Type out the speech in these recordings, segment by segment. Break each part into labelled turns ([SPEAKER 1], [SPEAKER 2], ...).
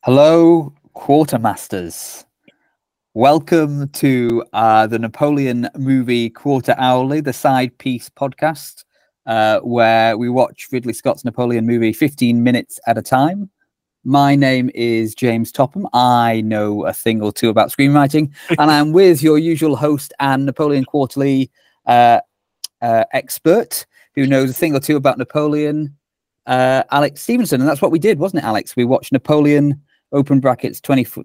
[SPEAKER 1] Hello, Quartermasters. Welcome to the Napoleon Movie Quarter Hourly, the side piece podcast, where we watch Ridley Scott's Napoleon movie 15 minutes at a time. My name is James Topham. I know a thing or two about screenwriting, and I'm with your usual host and Napoleon Quarterly expert who knows a thing or two about Napoleon, Alex Stevenson. And that's what we did, wasn't it, Alex? We watched Napoleon, open brackets,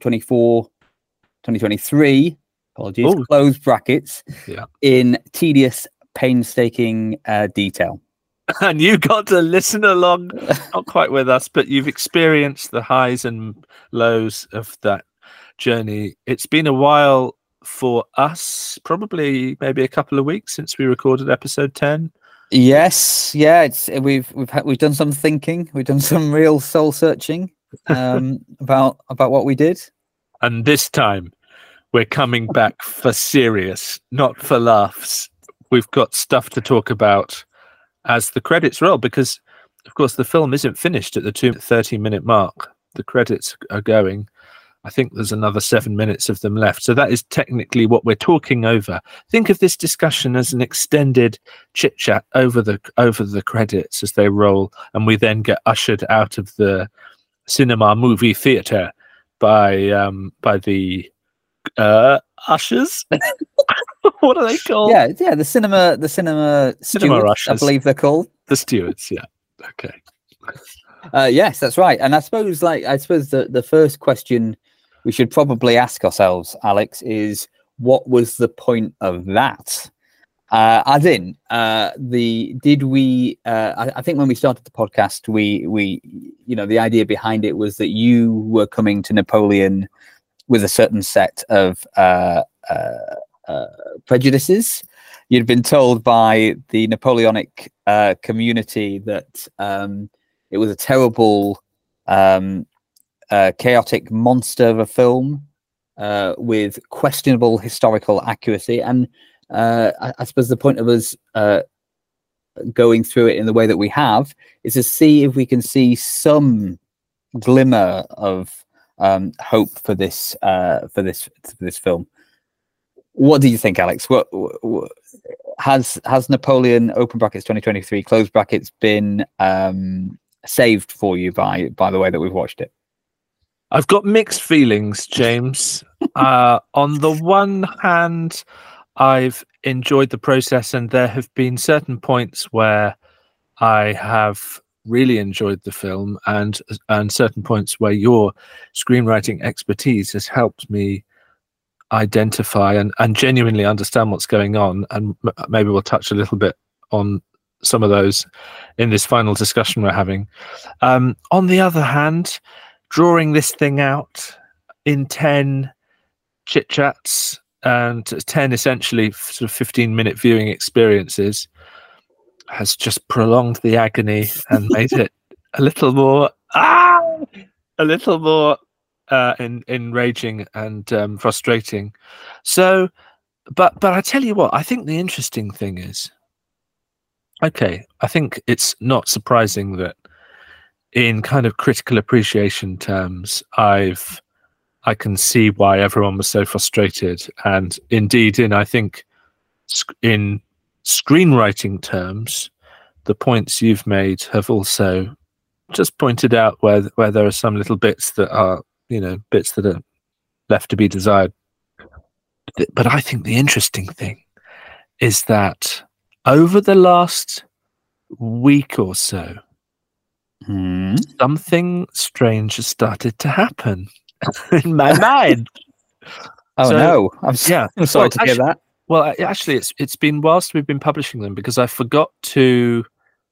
[SPEAKER 1] 2023, apologies, close brackets, in tedious, painstaking detail.
[SPEAKER 2] And you got to listen along, not quite with us, but you've experienced the highs and lows of that journey. It's been a while for us, probably maybe a couple of weeks since we recorded episode 10.
[SPEAKER 1] Yes, yeah, we've done some thinking, we've done some real soul searching about what we did.
[SPEAKER 2] And this time we're coming back for serious, not for laughs. We've got stuff to talk about as the credits roll, because of course the film isn't finished at the 30-minute mark. The credits are going. I think there's another 7 minutes of them left. So that is technically what we're talking over. Think of this discussion as an extended chit chat over the credits as they roll, and we then get ushered out of the cinema movie theater by the ushers. What are they called?
[SPEAKER 1] Yeah, the cinema stewards,
[SPEAKER 2] ushers,
[SPEAKER 1] I believe they're called.
[SPEAKER 2] The stewards, yeah. Okay.
[SPEAKER 1] Yes, that's right. And I suppose the first question we should probably ask ourselves, Alex, is what was the point of that? I think when we started the podcast, we the idea behind it was that you were coming to Napoleon with a certain set of prejudices. You'd been told by the Napoleonic community that it was a terrible, chaotic monster of a film with questionable historical accuracy. And I suppose the point of us going through it in the way that we have is to see if we can see some glimmer of hope for this film. What do you think, Alex? What has Napoleon, open brackets 2023, close brackets, been saved for you by the way that we've watched it?
[SPEAKER 2] I've got mixed feelings, James. On the one hand, I've enjoyed the process, and there have been certain points where I have really enjoyed the film, and certain points where your screenwriting expertise has helped me identify and genuinely understand what's going on. And maybe we'll touch a little bit on some of those in this final discussion we're having. On the other hand, drawing this thing out in 10 chit chats and 10 essentially sort of 15-minute viewing experiences has just prolonged the agony and made it a little more enraging and frustrating. So, but I tell you what, I think the interesting thing is, okay, I think it's not surprising that in kind of critical appreciation terms, I can see why everyone was so frustrated. And indeed, I think in screenwriting terms, the points you've made have also just pointed out where there are some little bits that are, bits that are left to be desired. But I think the interesting thing is that over the last week or so, something strange has started to happen in my mind.
[SPEAKER 1] No, I'm sorry to hear that.
[SPEAKER 2] Well, actually, it's been whilst we've been publishing them, because I forgot to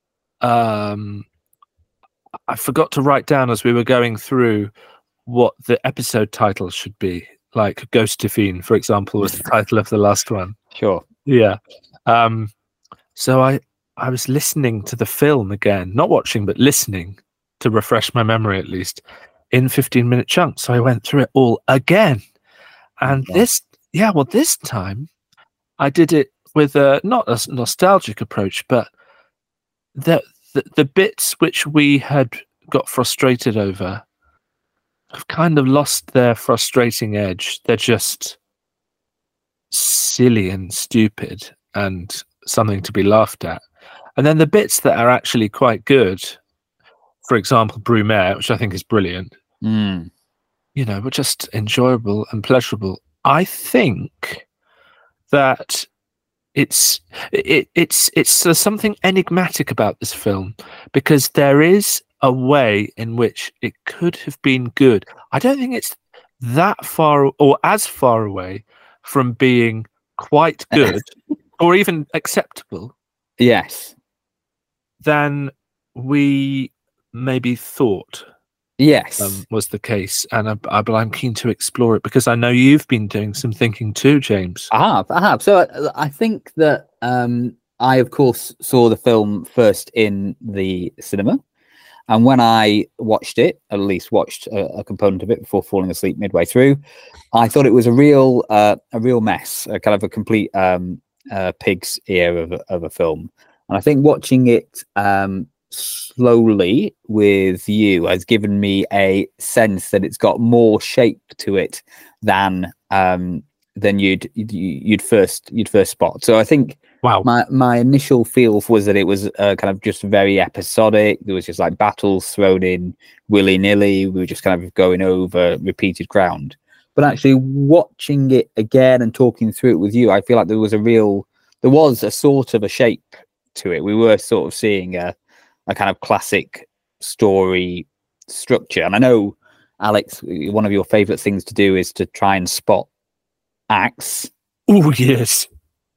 [SPEAKER 2] write down as we were going through what the episode title should be. Like Ghostifine, for example, was the title of the last one.
[SPEAKER 1] Sure.
[SPEAKER 2] Yeah. So I was listening to the film again, not watching, but listening to refresh my memory at least in 15-minute chunks. So I went through it all again. And this time I did it with not a nostalgic approach, but the bits which we had got frustrated over have kind of lost their frustrating edge. They're just silly and stupid and something to be laughed at. And then the bits that are actually quite good, for example, Brumaire, which I think is brilliant, you know, were just enjoyable and pleasurable. I think that it's there's something enigmatic about this film, because there is a way in which it could have been good. I don't think it's that far or as far away from being quite good or even acceptable.
[SPEAKER 1] Yes.
[SPEAKER 2] Than we maybe thought.
[SPEAKER 1] Yes.
[SPEAKER 2] Was the case, and but I'm keen to explore it because I know you've been doing some thinking too, James.
[SPEAKER 1] I have. So I think that I, of course, saw the film first in the cinema, and when I watched it, at least watched a component of it before falling asleep midway through, I thought it was a real mess, a kind of a complete pig's ear of a film. And I think watching it slowly with you has given me a sense that it's got more shape to it than you'd first spot. So I think my initial feel was that it was kind of just very episodic. There was just like battles thrown in willy-nilly. We were just kind of going over repeated ground. But actually watching it again and talking through it with you, I feel like there was a sort of a shape to it. We were sort of seeing a kind of classic story structure. And I know, Alex, one of your favorite things to do is to try and spot acts.
[SPEAKER 2] Oh, yes.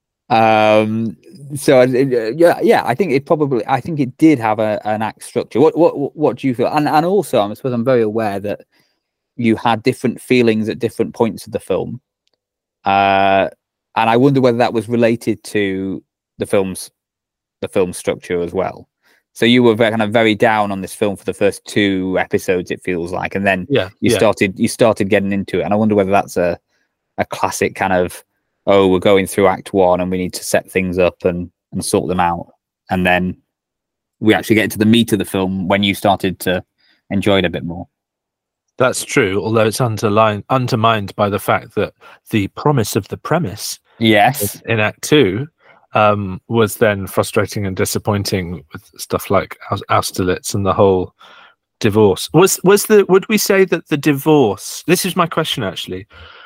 [SPEAKER 1] So yeah, I think it did have an act structure. What do you feel? And also, I suppose I'm very aware that you had different feelings at different points of the film. And I wonder whether that was related to the film structure as well. So you were very down on this film for the first 2 episodes, it feels like, and then you started getting into it. And I wonder whether that's a classic kind of, oh, we're going through Act 1 and we need to set things up and sort them out, and then we actually get to the meat of the film when you started to enjoy it a bit more.
[SPEAKER 2] That's true, although it's undermined by the fact that the promise of the premise,
[SPEAKER 1] yes,
[SPEAKER 2] in Act 2. Was then frustrating and disappointing with stuff like Austerlitz and the whole divorce. Would we say that the divorce? This is my question actually.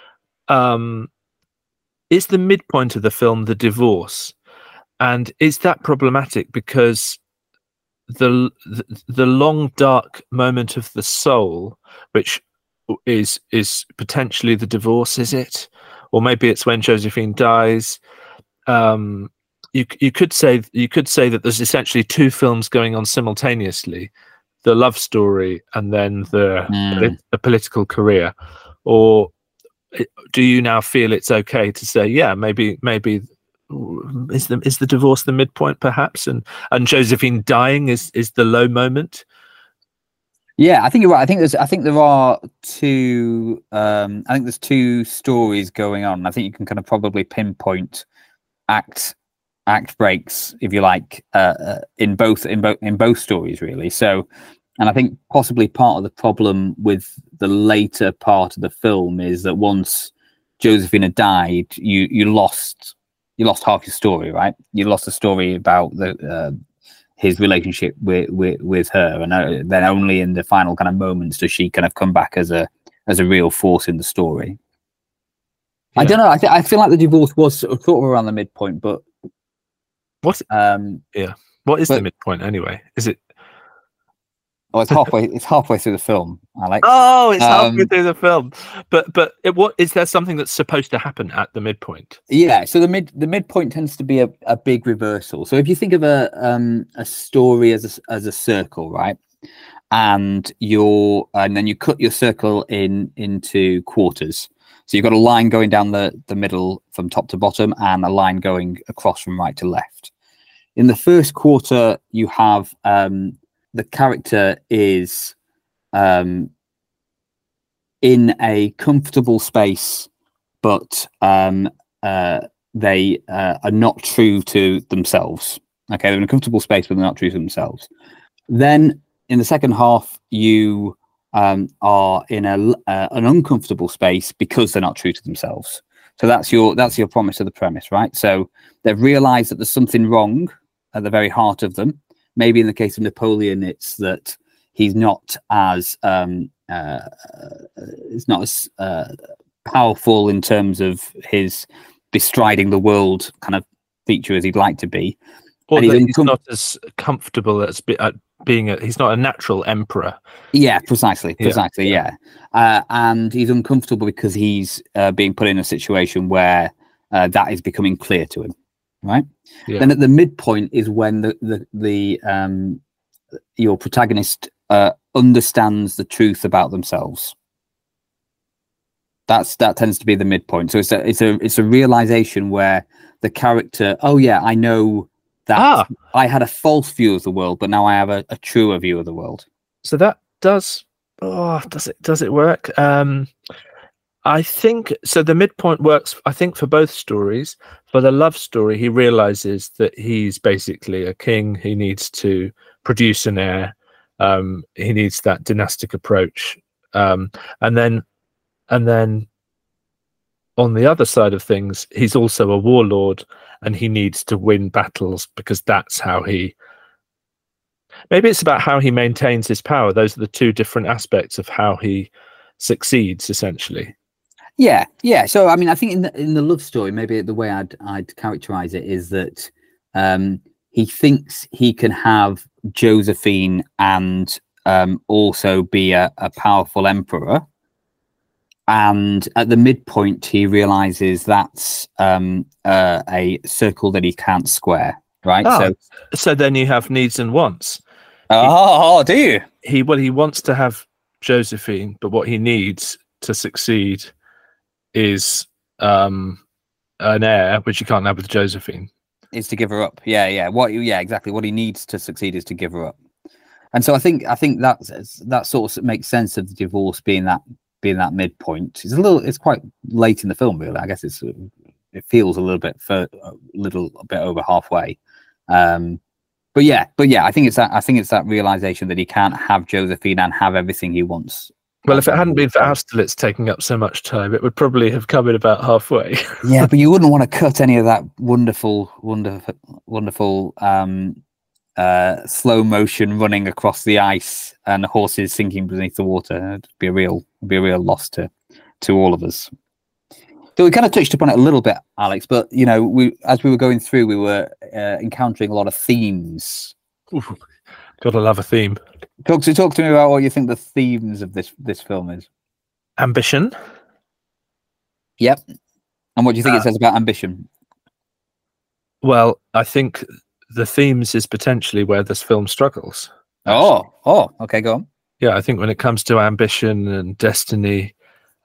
[SPEAKER 2] Is the midpoint of the film the divorce, and is that problematic because the long dark moment of the soul, which is potentially the divorce, is it, or maybe it's when Josephine dies? You could say that there's essentially 2 films going on simultaneously, the love story and then the political career. Or do you now feel it's okay to say, yeah, maybe is the divorce the midpoint perhaps, and Josephine dying is the low moment?
[SPEAKER 1] Yeah, I think you're right. I think there are 2. I think there's 2 stories going on. I think you can kind of probably pinpoint act breaks, if you like, in both stories, really. So, and I think possibly part of the problem with the later part of the film is that once Josephine died, you lost half your story, right? You lost the story about his relationship with her, and then only in the final kind of moments does she kind of come back as a real force in the story. Yeah. I don't know. I feel like the divorce was sort of around the midpoint, but
[SPEAKER 2] what? What is the midpoint anyway? Is it?
[SPEAKER 1] Oh, it's halfway. It's halfway through the film, Alex.
[SPEAKER 2] Oh, it's halfway through the film. But what is there something that's supposed to happen at the midpoint?
[SPEAKER 1] Yeah. So the midpoint tends to be a big reversal. So if you think of a story as a circle, right, and then you cut your circle into quarters. So you've got a line going down the middle from top to bottom, and a line going across from right to left. In the first quarter, you have the character is in a comfortable space, but they are not true to themselves. Okay, they're in a comfortable space, but they're not true to themselves. Then in the second half, you are in an uncomfortable space because they're not true to themselves. So that's your promise of the premise, right? So they've realized that there's something wrong at the very heart of them. Maybe in the case of Napoleon, it's that he's not as powerful in terms of his bestriding the world kind of feature as he'd like to be.
[SPEAKER 2] Or that he's not as comfortable as being he's not a natural emperor.
[SPEAKER 1] Yeah, precisely. Yeah. And he's uncomfortable because he's being put in a situation where that is becoming clear to him, right?
[SPEAKER 2] Yeah.
[SPEAKER 1] Then at the midpoint is when your protagonist understands the truth about themselves. That tends to be the midpoint. So it's a realization where the character, oh yeah, I know that I had a false view of the world, but now I have a truer view of the world.
[SPEAKER 2] So that does it work? I think so. The midpoint works, I think, for both stories. For the love story, he realizes that he's basically a king. He needs to produce an heir. He needs that dynastic approach. And then on the other side of things, he's also a warlord, and he needs to win battles because that's how maybe it's about how he maintains his power. Those are the two different aspects of how he succeeds, essentially.
[SPEAKER 1] Yeah. So, I mean, I think in the love story, maybe the way I'd characterize it is that he thinks he can have Josephine and also be a powerful emperor. And at the midpoint, he realizes that's a circle that he can't square, right?
[SPEAKER 2] So then you have needs and wants.
[SPEAKER 1] Do you?
[SPEAKER 2] He wants to have Josephine, but what he needs to succeed is an heir, which you can't have with Josephine.
[SPEAKER 1] Is to give her up. Yeah. Exactly. What he needs to succeed is to give her up. And so I think that sort of makes sense of the divorce being that midpoint. It's quite late in the film, really. I guess it feels a little bit over halfway. But yeah, I think it's that realization that he can't have Josephine and have everything he wants.
[SPEAKER 2] Well, if it hadn't been for Austerlitz taking up so much time, it would probably have come in about halfway.
[SPEAKER 1] Yeah, but you wouldn't want to cut any of that wonderful slow motion running across the ice and horses sinking beneath the water. It'd be a real loss to all of us. So we kind of touched upon it a little bit, Alex, but as we were going through, we were encountering a lot of themes.
[SPEAKER 2] Ooh, gotta love a theme.
[SPEAKER 1] Talk to me about what you think the themes of this film is.
[SPEAKER 2] Ambition.
[SPEAKER 1] Yep. And what do you think it says about ambition?
[SPEAKER 2] Well, I think the themes is potentially where this film struggles.
[SPEAKER 1] Oh, okay, go on.
[SPEAKER 2] Yeah, I think when it comes to ambition and destiny,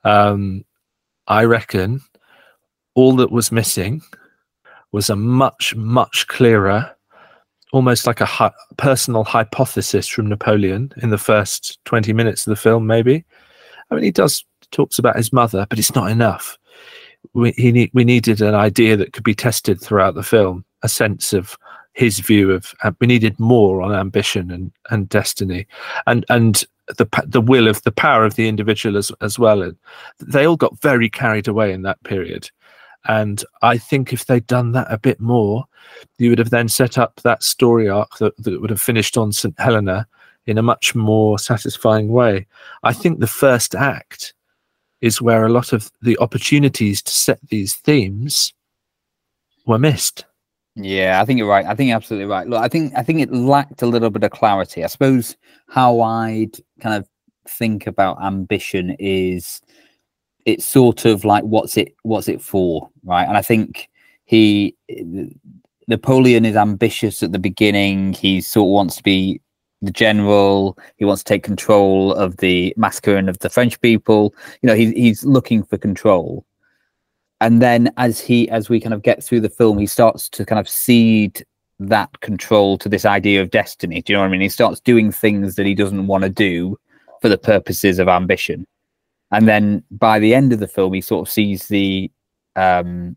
[SPEAKER 2] I reckon all that was missing was a much, much clearer, almost like a personal hypothesis from Napoleon in the first 20 minutes of the film, maybe. I mean, he talks about his mother, but it's not enough. We needed an idea that could be tested throughout the film, a sense of his view of. We needed more on ambition and destiny, and the will of the power of the individual as well. And they all got very carried away in that period. And I think if they'd done that a bit more, you would have then set up that story arc that would have finished on St. Helena in a much more satisfying way. I think the first act is where a lot of the opportunities to set these themes were missed.
[SPEAKER 1] Yeah, I think you're right. I think you're absolutely right. Look, I think it lacked a little bit of clarity. I suppose how I'd kind of think about ambition is it's sort of like what's it for, right? And I think Napoleon is ambitious at the beginning. He sort of wants to be the general. He wants to take control of the massacre of the French people. He's looking for control. And then as we kind of get through the film, he starts to kind of cede that control to this idea of destiny. Do you know what I mean? He starts doing things that he doesn't want to do for the purposes of ambition. And then by the end of the film, he sort of sees the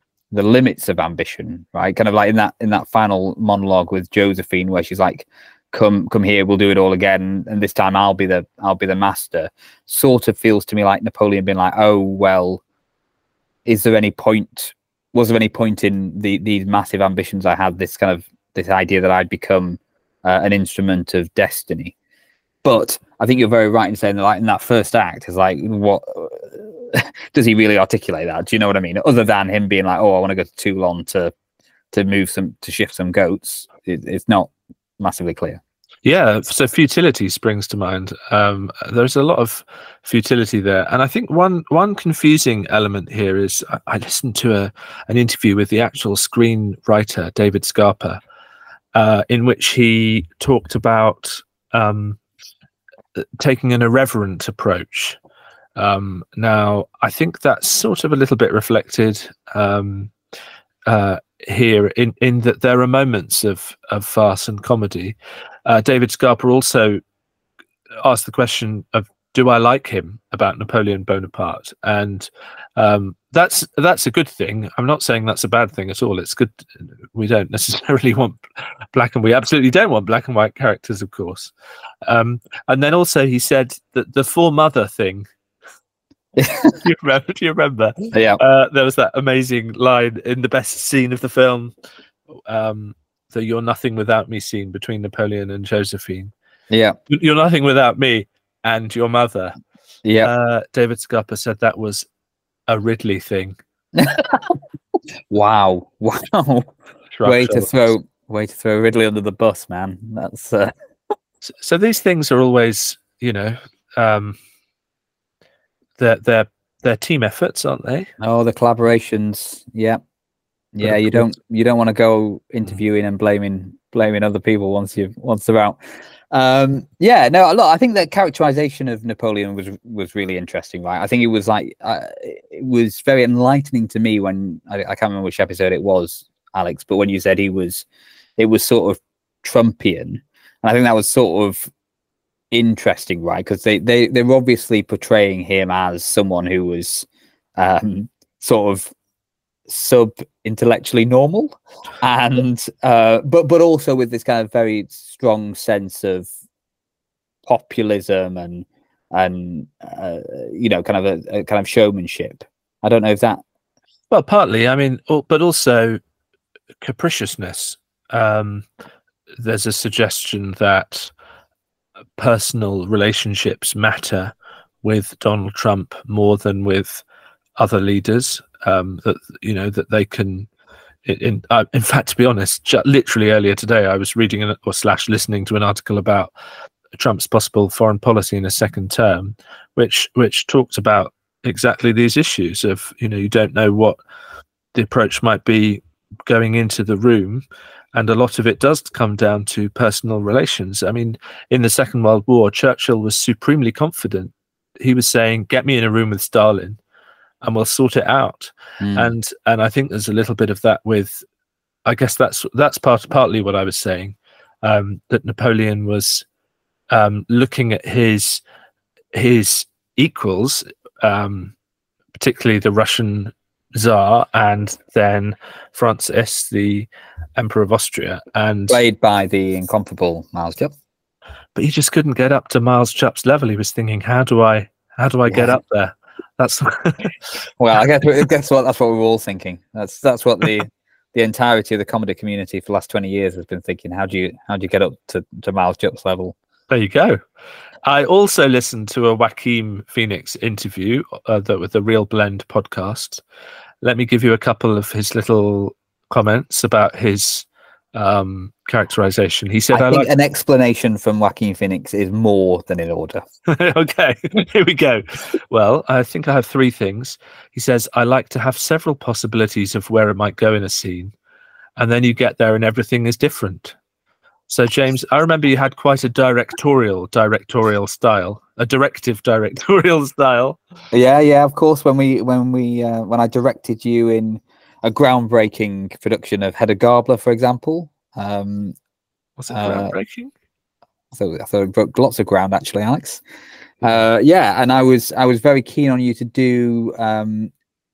[SPEAKER 1] limits of ambition, right? Kind of like in that final monologue with Josephine, where she's like, come here, we'll do it all again, and this time I'll be the master, sort of feels to me like Napoleon being like, oh well, was there any point in these massive ambitions I had, this idea that I'd become an instrument of destiny? But I think you're very right in saying that, like, in that first act is like, what does he really articulate that? Do you know what I mean? Other than him being like, oh, I want to go to Toulon to shift some goats, it's not massively clear.
[SPEAKER 2] Yeah, so futility springs to mind. There's a lot of futility there, and I think one confusing element here is I listened to an interview with the actual screenwriter David Scarpa, in which he talked about taking an irreverent approach. Now, I think that's sort of a little bit reflected here in that there are moments of farce and comedy. David Scarpa also asked the question of, do I like him, about Napoleon Bonaparte? And that's a good thing. I'm not saying that's a bad thing at all. It's good. We don't necessarily want we absolutely don't want black and white characters, of course. And then also he said that the foremother thing, do you remember?
[SPEAKER 1] Yeah.
[SPEAKER 2] There was that amazing line in the best scene of the film, the "You're nothing without me" scene between Napoleon and Josephine.
[SPEAKER 1] Yeah.
[SPEAKER 2] You're nothing without me and your mother.
[SPEAKER 1] Yeah.
[SPEAKER 2] David Scarpa said that was a Ridley thing.
[SPEAKER 1] Wow. Way to throw Ridley under the bus, man. That's
[SPEAKER 2] so these things are always, they're team efforts, aren't they?
[SPEAKER 1] Oh, the collaborations. Yeah. You don't want to go interviewing and blaming other people once they're out. I think that characterization of Napoleon was really interesting, right? I think it was like it was very enlightening to me when I can't remember which episode it was, Alex, but when you said it was sort of Trumpian, and I think that was sort of interesting, right? Because they're obviously portraying him as someone who was sort of sub-intellectually normal, and but also with this kind of very strong sense of populism and kind of a kind of showmanship. I don't know if that.
[SPEAKER 2] Well, partly, I mean, but also capriciousness. There's a suggestion that personal relationships matter with Donald Trump more than with other leaders. That they can. In fact, to be honest, literally earlier today, I was reading listening to an article about Trump's possible foreign policy in a second term, which talked about exactly these issues of, you don't know what the approach might be going into the room, and a lot of it does come down to personal relations. I mean, in the Second World War, Churchill was supremely confident. He was saying, "Get me in a room with Stalin, and we'll sort it out." And I think there's a little bit of that with, I guess that's partly what I was saying, that Napoleon was looking at his equals, particularly the Russian Tsar and then Francis, the Emperor of Austria, and
[SPEAKER 1] played by the incomparable Miles Jupp.
[SPEAKER 2] But he just couldn't get up to Miles Jupp's level. He was thinking, how do I get up there? That's
[SPEAKER 1] well, I guess what that's what we're all thinking. That's what the entirety of the comedy community for the last 20 years has been thinking. How do you get up to Miles Jupp's level?
[SPEAKER 2] There you go. I also listened to a Joaquin Phoenix interview with the Real Blend podcast. Let me give you a couple of his little comments about his characterization. He said,
[SPEAKER 1] I think an explanation from Joaquin Phoenix is more than in order.
[SPEAKER 2] Okay, here we go. Well, I think I have three things. He says, I like to have several possibilities of where it might go in a scene, and then you get there and everything is different. So, James, I remember you had quite a directorial style, a directorial style.
[SPEAKER 1] Yeah, of course. When I directed you in a groundbreaking production of Hedda Gabler, for example.
[SPEAKER 2] Was it groundbreaking?
[SPEAKER 1] So I thought it broke lots of ground, actually, Alex. And I was very keen on you to do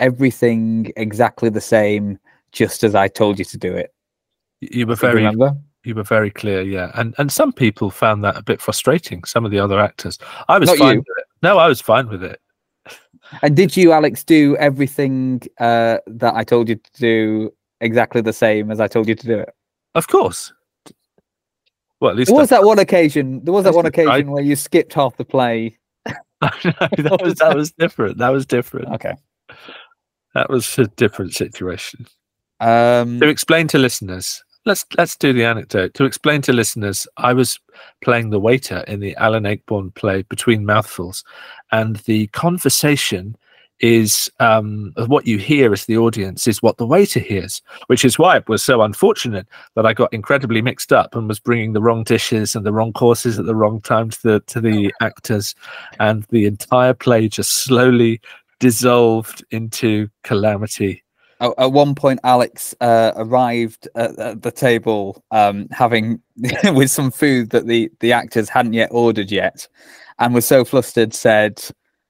[SPEAKER 1] everything exactly the same, just as I told you to do it.
[SPEAKER 2] You were
[SPEAKER 1] remember?
[SPEAKER 2] You were very clear, yeah. And some people found that a bit frustrating. Some of the other actors. I was
[SPEAKER 1] Not
[SPEAKER 2] fine
[SPEAKER 1] you.
[SPEAKER 2] with it. No, I was fine with it.
[SPEAKER 1] And did you, Alex, do everything that I told you to do exactly the same as I told you to do it?
[SPEAKER 2] Of course. Well, at least
[SPEAKER 1] There was that one occasion where you skipped half the play.
[SPEAKER 2] that was different. That was different.
[SPEAKER 1] Okay.
[SPEAKER 2] That was a different situation.
[SPEAKER 1] To
[SPEAKER 2] explain to listeners, let's do the anecdote. To explain to listeners, I was playing the waiter in the Alan Ayckbourn play Between Mouthfuls, and the conversation is what you hear as the audience is what the waiter hears, which is why it was so unfortunate that I got incredibly mixed up and was bringing the wrong dishes and the wrong courses at the wrong time to the actors, and the entire play just slowly dissolved into calamity.
[SPEAKER 1] At one point, Alex arrived at the table having with some food that the actors hadn't yet ordered yet, and was so flustered, said,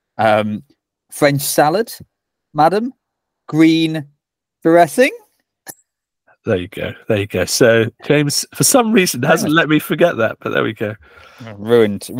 [SPEAKER 1] French salad, madam, green dressing.
[SPEAKER 2] There you go. So James, for some reason, hasn't let me forget that, but there we go.
[SPEAKER 1] Ruined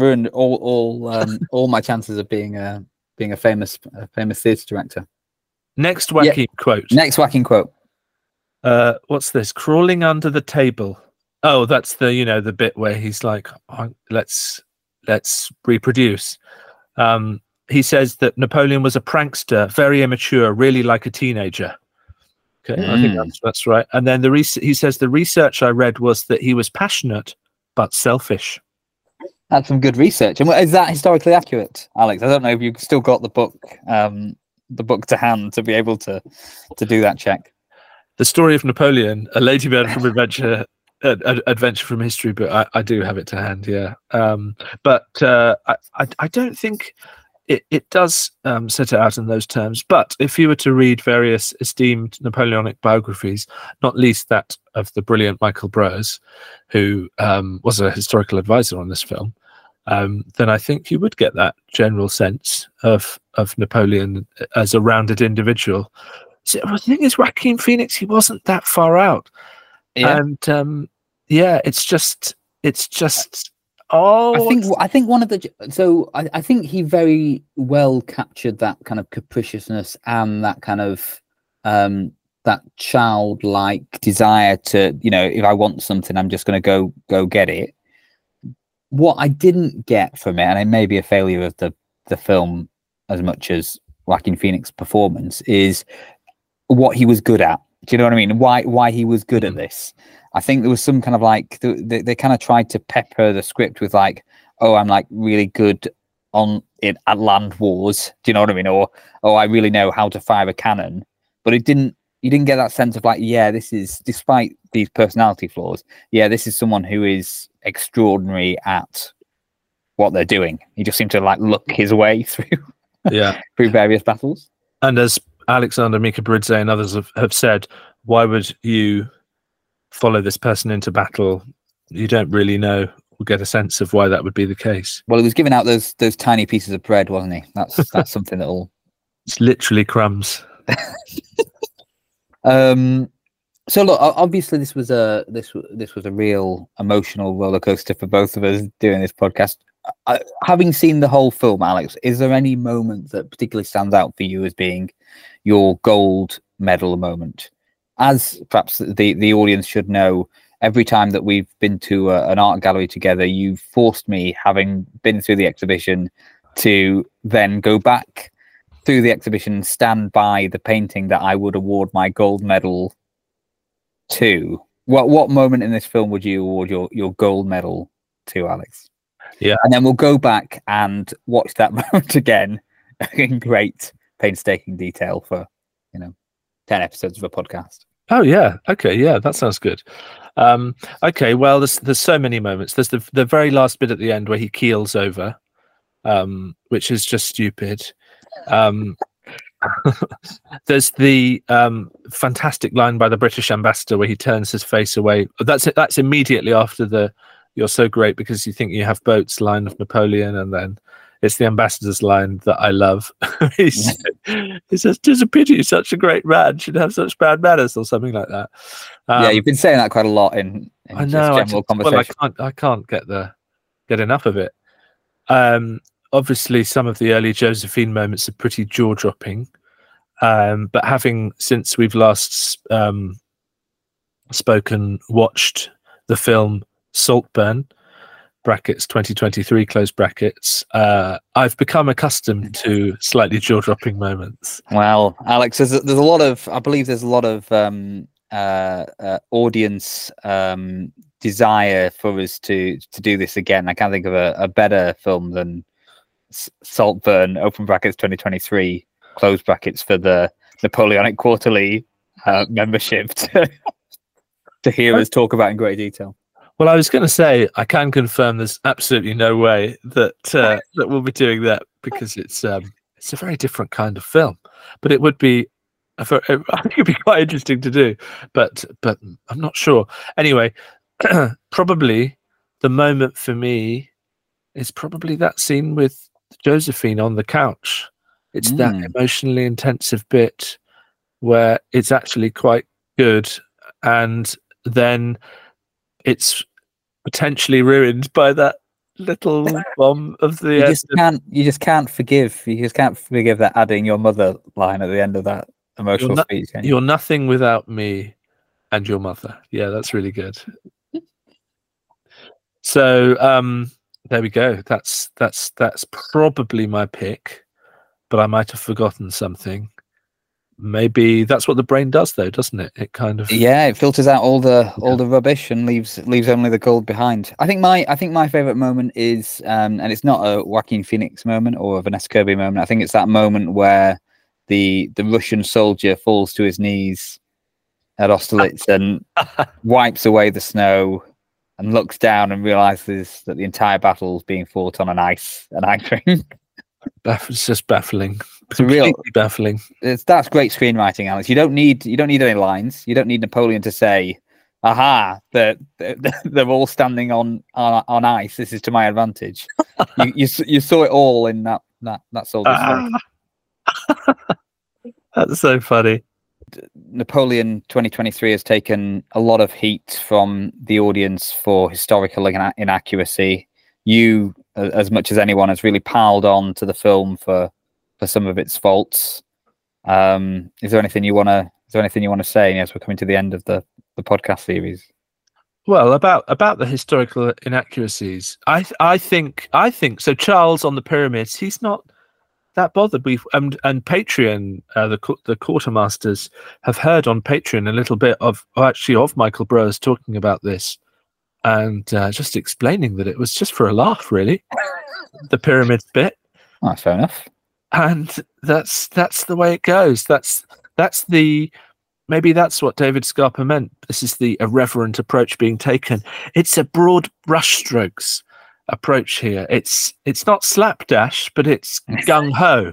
[SPEAKER 1] all my chances of being a famous theatre director.
[SPEAKER 2] Next whacking quote.
[SPEAKER 1] Next whacking quote.
[SPEAKER 2] What's this? Crawling under the table. Oh, that's the bit where he's like, oh, let's reproduce. He says that Napoleon was a prankster, very immature, really like a teenager. Okay, I think that's right. And then he says the research I read was that he was passionate but selfish.
[SPEAKER 1] That's some good research. And is that historically accurate, Alex? I don't know if you've still got the book to hand to be able to do that check.
[SPEAKER 2] The Story of Napoleon, a Ladybird from Adventure, Adventure from History, but I do have it to hand, yeah. But I don't think it does set it out in those terms. But if you were to read various esteemed Napoleonic biographies, not least that of the brilliant Michael Brose, who was a historical advisor on this film, then I think you would get that general sense of Napoleon as a rounded individual. So, the thing is, Joaquin Phoenix, he wasn't that far out. Yeah. And it's just
[SPEAKER 1] I think one of the I think he very well captured that kind of capriciousness and that kind of that childlike desire to, if I want something, I'm just going to go get it. What I didn't get from it, and it may be a failure of the film as much as Joaquin Phoenix's performance, is what he was good at. Do you know what I mean? Why he was good at this? I think there was some kind of like they kind of tried to pepper the script with like, oh, I'm like really good at land wars. Do you know what I mean? Or oh, I really know how to fire a cannon. But you didn't get that sense of like, yeah, this is, despite these personality flaws, yeah, this is someone who is extraordinary at what they're doing. He just seemed to like look his way through through various battles. And
[SPEAKER 2] as Alexander Mikabridze and others have said, why would you follow this person into battle? You don't really know or get a sense of why that would be the case.
[SPEAKER 1] Well, he was giving out those tiny pieces of bread, wasn't he? That's something that'll.
[SPEAKER 2] It's literally crumbs.
[SPEAKER 1] So look, obviously this was a real emotional roller coaster for both of us doing this podcast. Having seen the whole film, Alex, is there any moment that particularly stands out for you as being your gold medal moment? As perhaps the audience should know, every time that we've been to an art gallery together, you've forced me, having been through the exhibition, to then go back through the exhibition and stand by the painting that I would award my gold medal to. What moment in this film would you award your gold medal to, Alex?
[SPEAKER 2] Yeah.
[SPEAKER 1] And then we'll go back and watch that moment again in great painstaking detail for 10 episodes of a podcast.
[SPEAKER 2] Oh yeah, okay, yeah, that sounds good. Okay, well, there's so many moments. There's the very last bit at the end where he keels over, which is just stupid. There's the fantastic line by the British ambassador where he turns his face away. That's immediately after the "you're so great because you think you have boats" line of Napoleon, and then It's the ambassador's line that I love. He says, "'Tis a pity he's such a great man should have such bad manners," or something like that.
[SPEAKER 1] Yeah, you've been saying that quite a lot in
[SPEAKER 2] I
[SPEAKER 1] just
[SPEAKER 2] know.
[SPEAKER 1] general conversation.
[SPEAKER 2] Well, I can't get enough of it. Obviously, some of the early Josephine moments are pretty jaw-dropping. But having, since we've last spoken, watched the film Saltburn (brackets 2023 close brackets), I've become accustomed to slightly jaw-dropping moments.
[SPEAKER 1] Well, Alex, there's a lot of, I believe there's a lot of audience desire for us to do this again. I can't think of a better film than Saltburn (open brackets 2023 close brackets) for the Napoleonic Quarterly membership to hear us talk about in great detail.
[SPEAKER 2] Well, I was going to say, I can confirm there's absolutely no way that that we'll be doing that, because it's a very different kind of film. But it would be, I think it'd be quite interesting to do. But I'm not sure. Anyway, probably the moment for me is probably that scene with Josephine on the couch. It's that emotionally intensive bit where it's actually quite good, and then it's potentially ruined by that little bomb of the.
[SPEAKER 1] You just can't forgive that adding your mother line at the end of that emotional speech.
[SPEAKER 2] You're nothing without me and your mother. Yeah, that's really good. So there we go. That's probably my pick, but I might have forgotten something. Maybe that's what the brain does, though, doesn't it? It kind of,
[SPEAKER 1] yeah, it filters out all the rubbish and leaves only the gold behind. I think my favorite moment is, and it's not a Joaquin Phoenix moment or a Vanessa Kirby moment. I think it's that moment where the Russian soldier falls to his knees at Austerlitz and wipes away the snow and looks down and realizes that the entire battle is being fought on an ice rink.
[SPEAKER 2] It's just baffling.
[SPEAKER 1] It's completely
[SPEAKER 2] baffling.
[SPEAKER 1] That's great screenwriting, Alex. You don't need any lines. You don't need Napoleon to say, "Aha! They're all standing on ice. This is to my advantage." you saw it all in that soldier's face.
[SPEAKER 2] That's so funny.
[SPEAKER 1] Napoleon 2023 has taken a lot of heat from the audience for historical inaccuracy. You, as much as anyone, has really piled on to the film for some of its faults. Is there anything you want to say as we're coming to the end of the podcast series?
[SPEAKER 2] Well, about the historical inaccuracies, I think so. Charles on the pyramids, he's not that bothered. And Patreon, the quartermasters have heard on Patreon a little bit of Michael Brose talking about this, and just explaining that it was just for a laugh, really. The pyramids bit.
[SPEAKER 1] Oh, fair enough.
[SPEAKER 2] And that's the way it goes. Maybe that's what David Scarpa meant. This is the irreverent approach being taken. It's a broad brushstrokes approach here. It's not slapdash, but it's gung ho.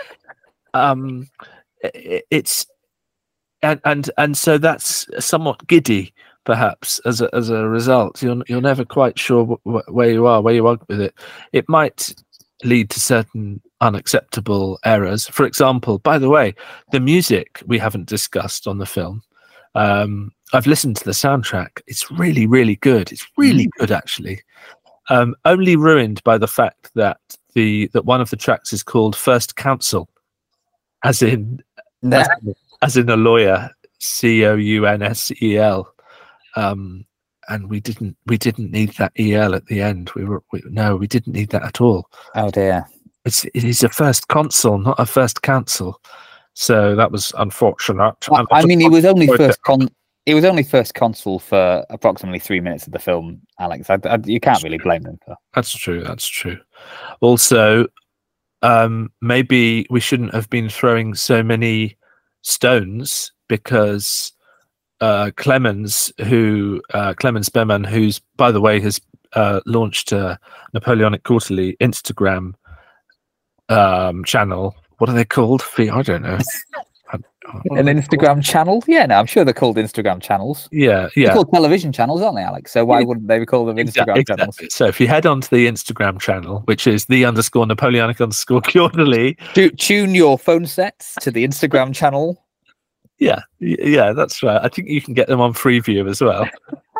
[SPEAKER 2] It's and so that's somewhat giddy, perhaps, as a result. You're never quite sure where you are with it. It might lead to certain unacceptable errors. For example, by the way, the music we haven't discussed on the film. I've listened to the soundtrack. It's really, really good. It's really good, actually. Only ruined by the fact that one of the tracks is called First Counsel, as in a lawyer, COUNSEL. And we didn't need that EL at the end. We didn't need that at all.
[SPEAKER 1] Oh dear.
[SPEAKER 2] It is a first consul, not a first council. So that was unfortunate.
[SPEAKER 1] Well, I mean, he was only first consul for approximately 3 minutes of the film, Alex. You can't really blame him for.
[SPEAKER 2] That's true. Also, maybe we shouldn't have been throwing so many stones, because Clemens Behrman, who's, by the way, has launched a Napoleonic Quarterly Instagram channel. What are they called? I don't know. What are
[SPEAKER 1] An
[SPEAKER 2] they
[SPEAKER 1] Instagram
[SPEAKER 2] called?
[SPEAKER 1] channel? Yeah, no, I'm sure they're called Instagram channels.
[SPEAKER 2] Yeah,
[SPEAKER 1] They're
[SPEAKER 2] yeah.
[SPEAKER 1] called television channels, aren't they, Alex? So why
[SPEAKER 2] Yeah,
[SPEAKER 1] wouldn't they be called them Instagram channels?
[SPEAKER 2] exactly. So if you head on to the Instagram channel, which is _Napoleonic_quarterly,
[SPEAKER 1] Tune your phone sets to the Instagram channel.
[SPEAKER 2] yeah, that's right. I think you can get them on Freeview as well.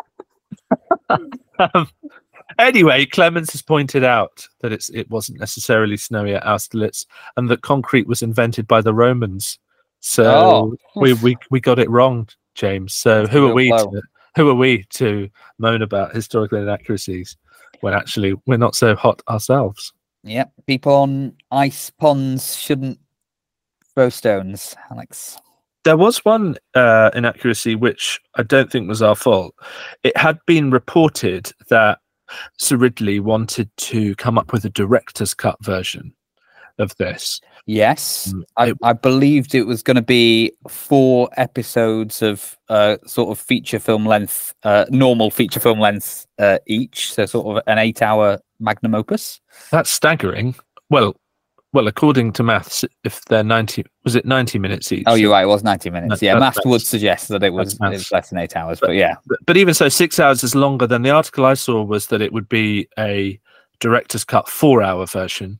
[SPEAKER 2] um, anyway, Clemens has pointed out that it wasn't necessarily snowy at Austerlitz, and that concrete was invented by the Romans. So we got it wrong, James. So
[SPEAKER 1] That's a real blow.
[SPEAKER 2] who are we to moan about historical inaccuracies when actually we're not so hot ourselves?
[SPEAKER 1] Yep, people on ice ponds shouldn't throw stones, Alex.
[SPEAKER 2] There was one inaccuracy which I don't think was our fault. It had been reported that Sir Ridley wanted to come up with a director's cut version of this.
[SPEAKER 1] Yes, I believed it was going to be 4 episodes of sort of feature film length, normal feature film length each, so sort of an 8-hour magnum opus.
[SPEAKER 2] That's staggering. Well, according to maths, if they're 90, was it 90 minutes each?
[SPEAKER 1] Oh, you're right. It was 90 minutes. Yeah, maths would
[SPEAKER 2] that's-
[SPEAKER 1] suggest that it was less than 8 hours, but yeah.
[SPEAKER 2] But even so, 6 hours is longer than the article I saw was that it would be a director's cut 4-hour version.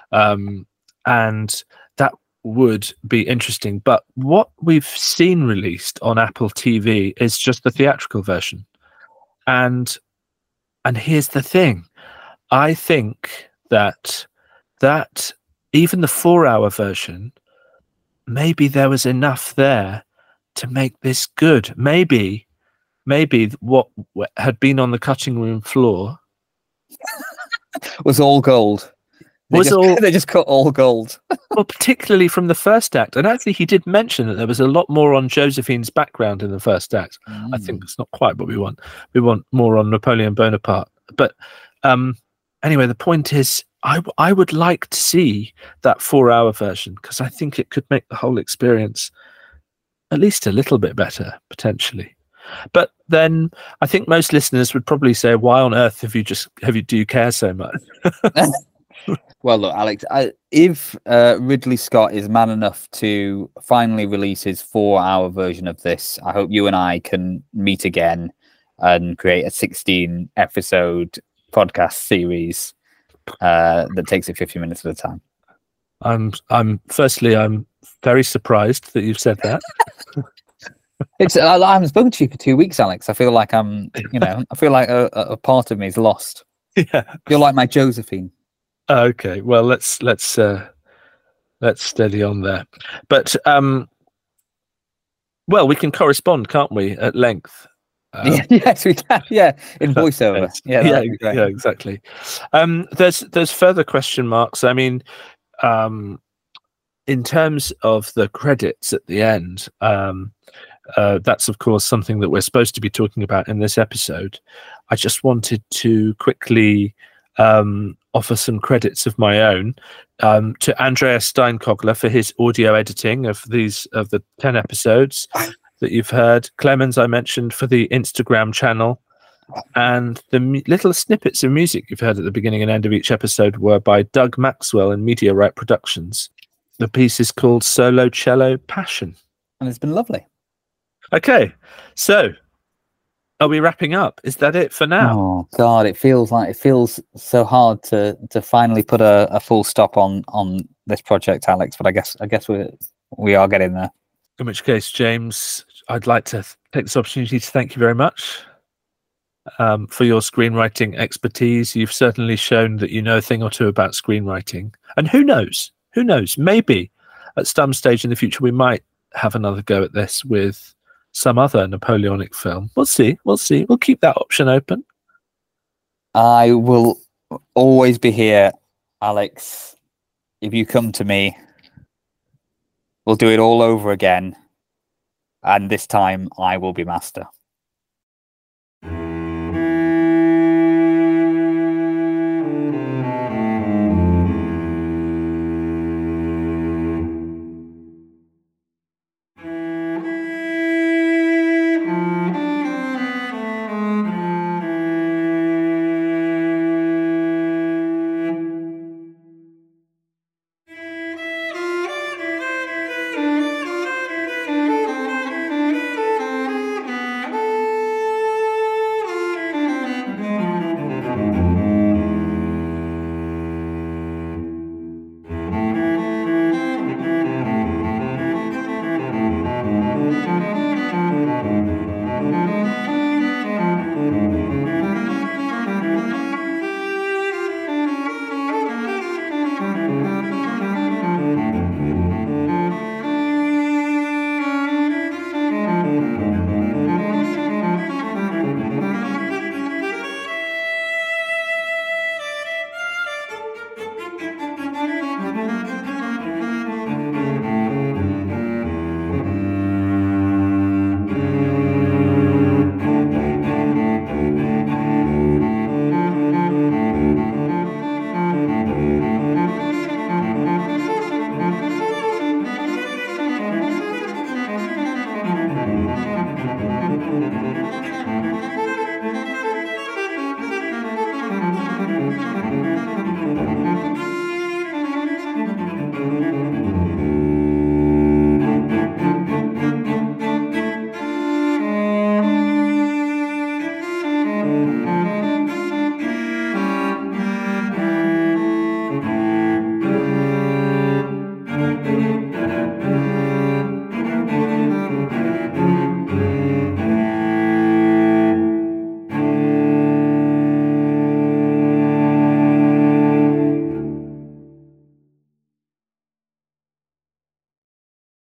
[SPEAKER 2] And that would be interesting. But what we've seen released on Apple TV is just the theatrical version. And here's the thing. I think that even the 4-hour version, maybe there was enough there to make this good. Maybe what had been on the cutting room floor
[SPEAKER 1] was all gold. They just cut all gold.
[SPEAKER 2] Well, particularly from the first act. And actually, he did mention that there was a lot more on Josephine's background in the first act. I think it's not quite what we want. We want more on Napoleon Bonaparte. But anyway, the point is, I would like to see that 4-hour version because I think it could make the whole experience at least a little bit better, potentially. But then I think most listeners would probably say, why on earth do you care so much?
[SPEAKER 1] Well, look, Alex, if Ridley Scott is man enough to finally release his 4-hour version of this, I hope you and I can meet again and create a 16-episode podcast series that takes it 50 minutes at a time.
[SPEAKER 2] I'm very surprised that you've said that.
[SPEAKER 1] I haven't spoken to you for 2 weeks, Alex. I feel like I feel like a part of me is lost.
[SPEAKER 2] Yeah,
[SPEAKER 1] you're like my Josephine.
[SPEAKER 2] Okay, well let's steady on there. But well, we can correspond, can't we, at length?
[SPEAKER 1] Yes, we can. Yeah, in voiceover. Yeah,
[SPEAKER 2] exactly. There's further question marks. I mean, in terms of the credits at the end, that's of course something that we're supposed to be talking about in this episode. I just wanted to quickly offer some credits of my own to Andreas Steinkogler for his audio editing of the 10 episodes that you've heard. Clemens, I mentioned, for the Instagram channel, and the little snippets of music you've heard at the beginning and end of each episode were by Doug Maxwell and Meteorite Productions. The piece is called Solo Cello Passion, and
[SPEAKER 1] it's been lovely.
[SPEAKER 2] Okay, so are we wrapping up? Is that it for now?
[SPEAKER 1] Oh God, it feels so hard to finally put a full stop on this project, Alex. But I guess we are getting there.
[SPEAKER 2] In which case, James, I'd like to take this opportunity to thank you very much for your screenwriting expertise. You've certainly shown that you know a thing or two about screenwriting, and who knows? Maybe at some stage in the future we might have another go at this with some other Napoleonic film. We'll see. We'll keep that option open.
[SPEAKER 1] I will always be here, Alex. If you come to me, we'll do it all over again. And this time I will be master.